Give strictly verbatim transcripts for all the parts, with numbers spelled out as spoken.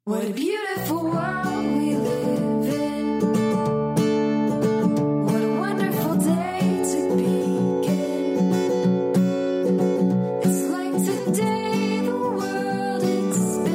What a beautiful world we live in. What a wonderful day to begin. It's like today the world it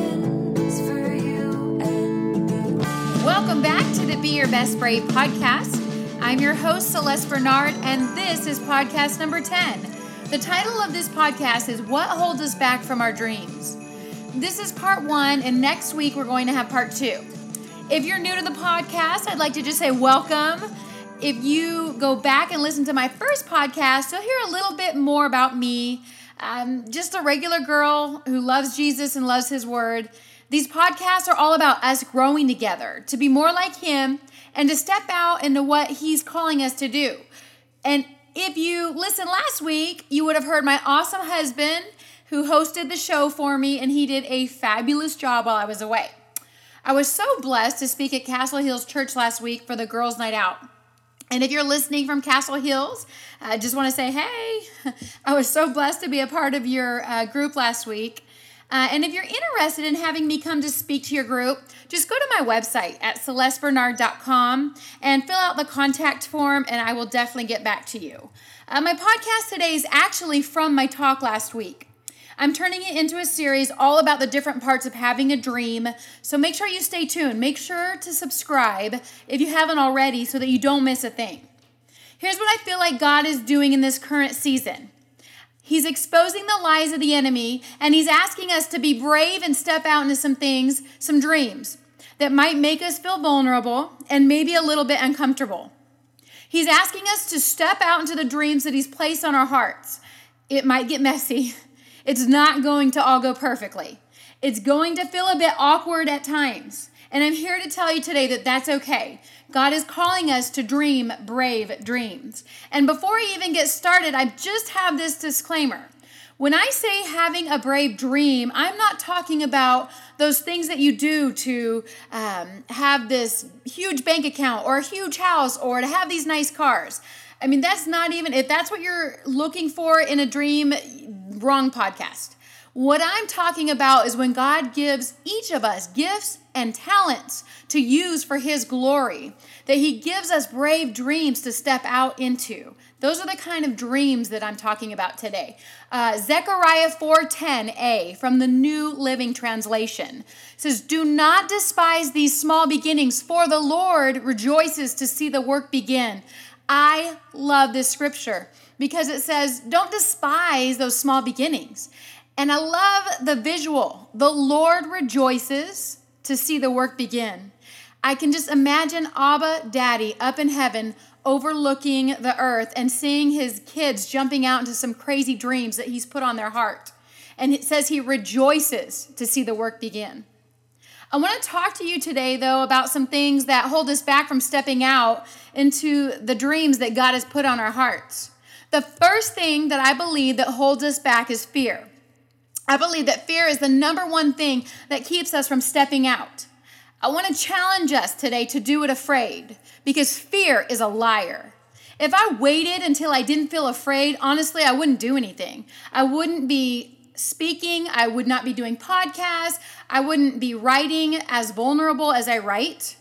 spins for you and me. Welcome back to the Be Your Best Brave podcast. I'm your host, Celeste Bernard, and this is podcast number ten. The title of this podcast is What Holds Us Back from Our Dreams? This is part one, and next week we're going to have part two. If you're new to the podcast, I'd like to just say welcome. If you go back and listen to my first podcast, you'll hear a little bit more about me. I'm just a regular girl who loves Jesus and loves His Word. These podcasts are all about us growing together, to be more like Him, and to step out into what He's calling us to do. And if you listened last week, you would have heard my awesome husband who hosted the show for me, and he did a fabulous job while I was away. I was so blessed to speak at Castle Hills Church last week for the Girls' Night Out. And if you're listening from Castle Hills, I just want to say, hey, I was so blessed to be a part of your uh, group last week. Uh, and if you're interested in having me come to speak to your group, just go to my website at celeste bernard dot com and fill out the contact form, and I will definitely get back to you. Uh, my podcast today is actually from my talk last week. I'm turning it into a series all about the different parts of having a dream, so make sure you stay tuned. Make sure to subscribe if you haven't already so that you don't miss a thing. Here's what I feel like God is doing in this current season. He's exposing the lies of the enemy, and He's asking us to be brave and step out into some things, some dreams that might make us feel vulnerable and maybe a little bit uncomfortable. He's asking us to step out into the dreams that He's placed on our hearts. It might get messy. It's not going to all go perfectly. It's going to feel a bit awkward at times. And I'm here to tell you today that that's okay. God is calling us to dream brave dreams. And before I even get started, I just have this disclaimer. When I say having a brave dream, I'm not talking about those things that you do to um, have this huge bank account or a huge house or to have these nice cars. I mean, that's not even, if that's what you're looking for in a dream, wrong podcast. What I'm talking about is when God gives each of us gifts and talents to use for His glory, that He gives us brave dreams to step out into. Those are the kind of dreams that I'm talking about today. Uh, Zechariah four ten a from the New Living Translation says, "Do not despise these small beginnings, for the Lord rejoices to see the work begin." I love this scripture because it says, don't despise those small beginnings. And I love the visual. The Lord rejoices to see the work begin. I can just imagine Abba, Daddy, up in heaven, overlooking the earth and seeing His kids jumping out into some crazy dreams that He's put on their heart. And it says He rejoices to see the work begin. I want to talk to you today, though, about some things that hold us back from stepping out into the dreams that God has put on our hearts. The first thing that I believe that holds us back is fear. I believe that fear is the number one thing that keeps us from stepping out. I want to challenge us today to do it afraid, because fear is a liar. If I waited until I didn't feel afraid, honestly, I wouldn't do anything. I wouldn't be speaking. I would not be doing podcasts. I wouldn't be writing as vulnerable as I write.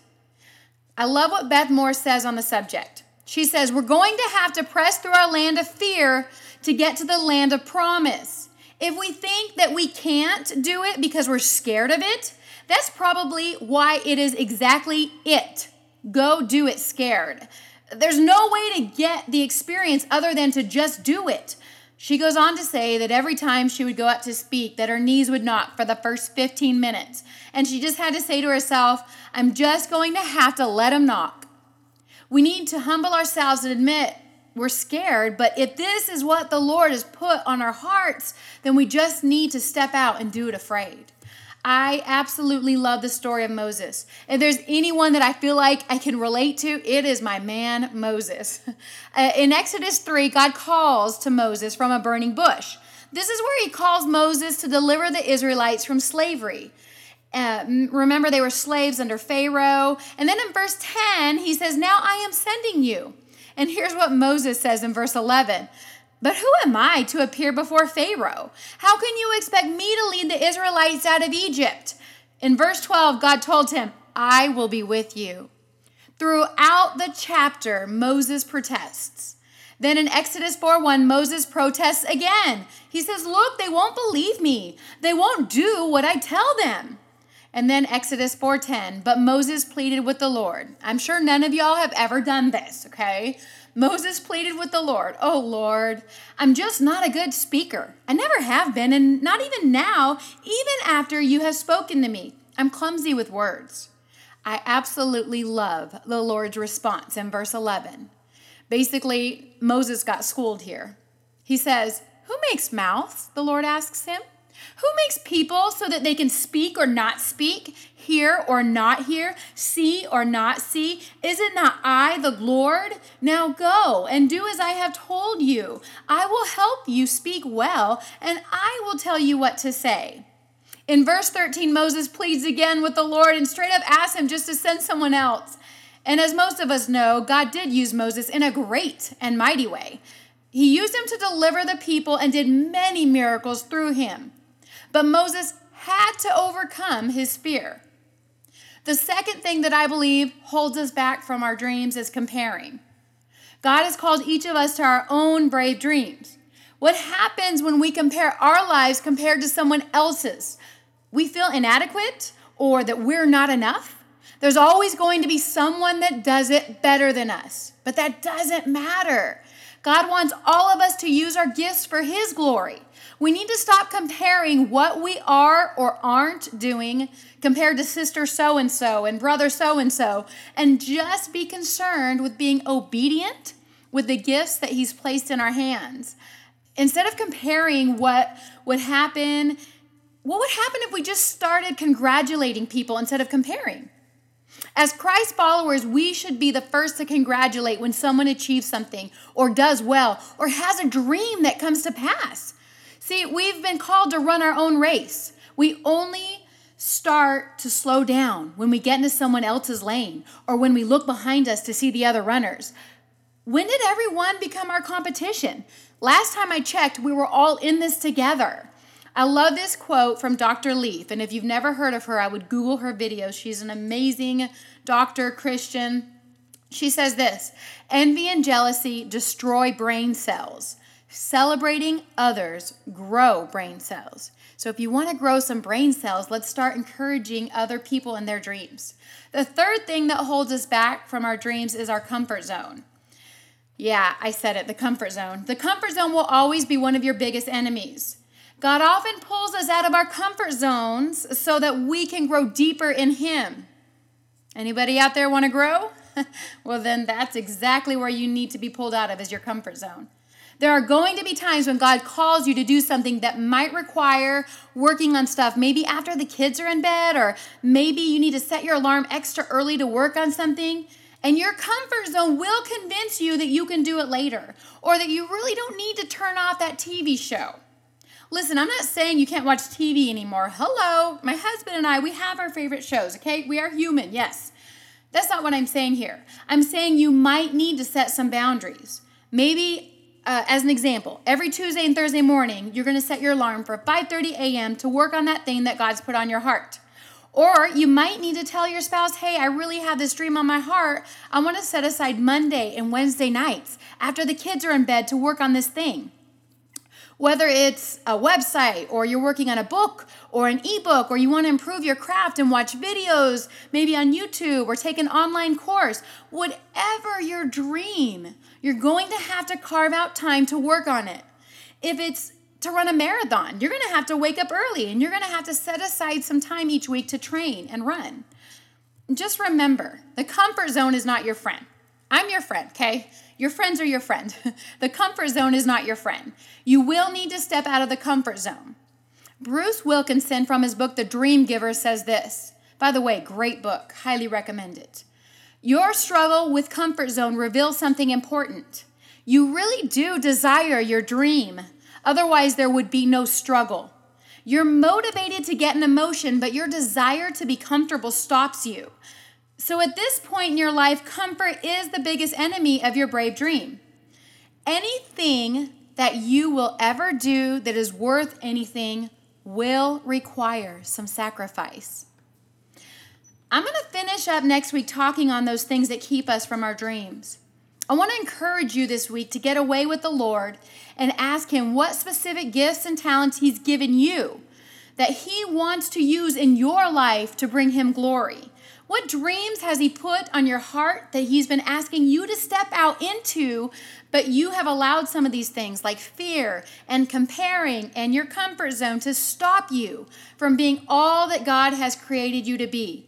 I love what Beth Moore says on the subject. She says, we're going to have to press through our land of fear to get to the land of promise. If we think that we can't do it because we're scared of it, that's probably why it is exactly it. Go do it scared. There's no way to get the experience other than to just do it. She goes on to say that every time she would go out to speak, that her knees would knock for the first fifteen minutes. And she just had to say to herself, I'm just going to have to let them knock. We need to humble ourselves and admit we're scared, but if this is what the Lord has put on our hearts, then we just need to step out and do it afraid. I absolutely love the story of Moses. If there's anyone that I feel like I can relate to, it is my man, Moses. Uh, in Exodus three, God calls to Moses from a burning bush. This is where He calls Moses to deliver the Israelites from slavery. Uh, remember, they were slaves under Pharaoh. And then in verse ten, He says, now I am sending you. And here's what Moses says in verse eleven. But who am I to appear before Pharaoh? How can you expect me to lead the Israelites out of Egypt? In verse twelve, God told him, I will be with you. Throughout the chapter, Moses protests. Then in Exodus four one, Moses protests again. He says, look, they won't believe me. They won't do what I tell them. And then Exodus four ten, but Moses pleaded with the Lord. I'm sure none of y'all have ever done this, okay? Moses pleaded with the Lord. Oh, Lord, I'm just not a good speaker. I never have been, and not even now, even after you have spoken to me. I'm clumsy with words. I absolutely love the Lord's response in verse eleven. Basically, Moses got schooled here. He says, who makes mouths? The Lord asks him. Who makes people so that they can speak or not speak, hear or not hear, see or not see? Is it not I, the Lord? Now go and do as I have told you. I will help you speak well, and I will tell you what to say. In verse thirteen, Moses pleads again with the Lord and straight up asks him just to send someone else. And as most of us know, God did use Moses in a great and mighty way. He used him to deliver the people and did many miracles through him. But Moses had to overcome his fear. The second thing that I believe holds us back from our dreams is comparing. God has called each of us to our own brave dreams. What happens when we compare our lives compared to someone else's? We feel inadequate or that we're not enough. There's always going to be someone that does it better than us, but that doesn't matter. God wants all of us to use our gifts for his glory. We need to stop comparing what we are or aren't doing compared to sister so-and-so and brother so-and-so, and just be concerned with being obedient with the gifts that he's placed in our hands. Instead of comparing what would happen, what would happen if we just started congratulating people instead of comparing? As Christ followers, we should be the first to congratulate when someone achieves something or does well or has a dream that comes to pass. See, we've been called to run our own race. We only start to slow down when we get into someone else's lane or when we look behind us to see the other runners. When did everyone become our competition? Last time I checked, we were all in this together. I love this quote from Doctor Leaf, and if you've never heard of her, I would Google her videos. She's an amazing doctor, Christian. She says this, envy and jealousy destroy brain cells. Celebrating others grow brain cells. So if you want to grow some brain cells, let's start encouraging other people in their dreams. The third thing that holds us back from our dreams is our comfort zone. Yeah, I said it, the comfort zone. The comfort zone will always be one of your biggest enemies. God often pulls us out of our comfort zones so that we can grow deeper in him. Anybody out there want to grow? Well, then that's exactly where you need to be pulled out of, is your comfort zone. There are going to be times when God calls you to do something that might require working on stuff, maybe after the kids are in bed, or maybe you need to set your alarm extra early to work on something. And your comfort zone will convince you that you can do it later, or that you really don't need to turn off that T V show. Listen, I'm not saying you can't watch T V anymore. Hello, my husband and I, we have our favorite shows, okay? We are human, yes. That's not what I'm saying here. I'm saying you might need to set some boundaries. Maybe, uh, as an example, every Tuesday and Thursday morning, you're going to set your alarm for five thirty a.m. to work on that thing that God's put on your heart. Or you might need to tell your spouse, hey, I really have this dream on my heart. I want to set aside Monday and Wednesday nights after the kids are in bed to work on this thing. Whether it's a website or you're working on a book or an ebook or you want to improve your craft and watch videos, maybe on YouTube or take an online course, whatever your dream, you're going to have to carve out time to work on it. If it's to run a marathon, you're going to have to wake up early and you're going to have to set aside some time each week to train and run. Just remember, the comfort zone is not your friend. I'm your friend, okay? Your friends are your friend. The comfort zone is not your friend. You will need to step out of the comfort zone. Bruce Wilkinson, from his book, The Dream Giver, says this. By the way, great book. Highly recommend it. Your struggle with comfort zone reveals something important. You really do desire your dream. Otherwise, there would be no struggle. You're motivated to get an emotion, but your desire to be comfortable stops you. So at this point in your life, comfort is the biggest enemy of your brave dream. Anything that you will ever do that is worth anything will require some sacrifice. finish up next week talking on those things that keep us from our dreams. I want to encourage you this week to get away with the Lord and ask him what specific gifts and talents he's given you that he wants to use in your life to bring him glory. What dreams has he put on your heart that he's been asking you to step out into, but you have allowed some of these things like fear and comparing and your comfort zone to stop you from being all that God has created you to be?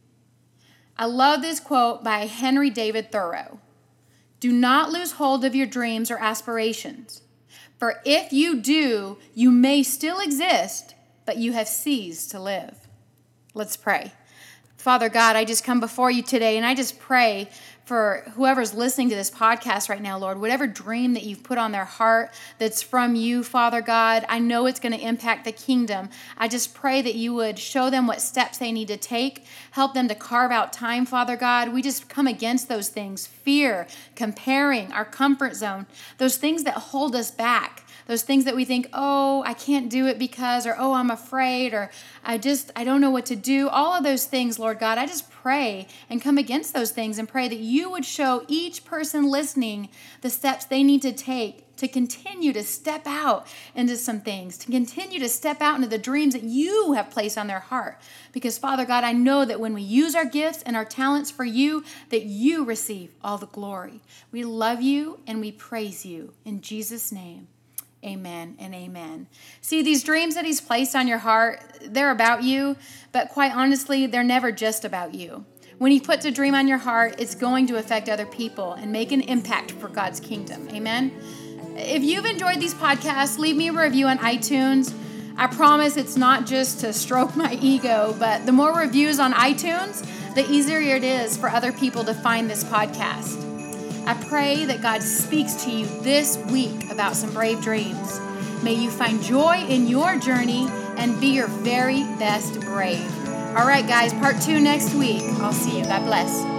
I love this quote by Henry David Thoreau. Do not lose hold of your dreams or aspirations, for if you do, you may still exist, but you have ceased to live. Let's pray. Father God, I just come before you today, and I just pray for whoever's listening to this podcast right now, Lord, whatever dream that you've put on their heart that's from you, Father God, I know it's going to impact the kingdom. I just pray that you would show them what steps they need to take, help them to carve out time, Father God. We just come against those things, fear, comparing, our comfort zone, those things that hold us back. Those things that we think, oh, I can't do it because, or oh, I'm afraid, or I just, I don't know what to do. All of those things, Lord God, I just pray and come against those things and pray that you would show each person listening the steps they need to take to continue to step out into some things, to continue to step out into the dreams that you have placed on their heart. Because, Father God, I know that when we use our gifts and our talents for you, that you receive all the glory. We love you and we praise you. In Jesus' name. Amen and amen. See, these dreams that he's placed on your heart, they're about you, but quite honestly, they're never just about you. When he puts a dream on your heart, it's going to affect other people and make an impact for God's kingdom. Amen. If you've enjoyed these podcasts, leave me a review on iTunes. I promise it's not just to stroke my ego, but the more reviews on iTunes, the easier it is for other people to find this podcast. I pray that God speaks to you this week about some brave dreams. May you find joy in your journey and be your very best brave. All right, guys, part two next week. I'll see you. God bless.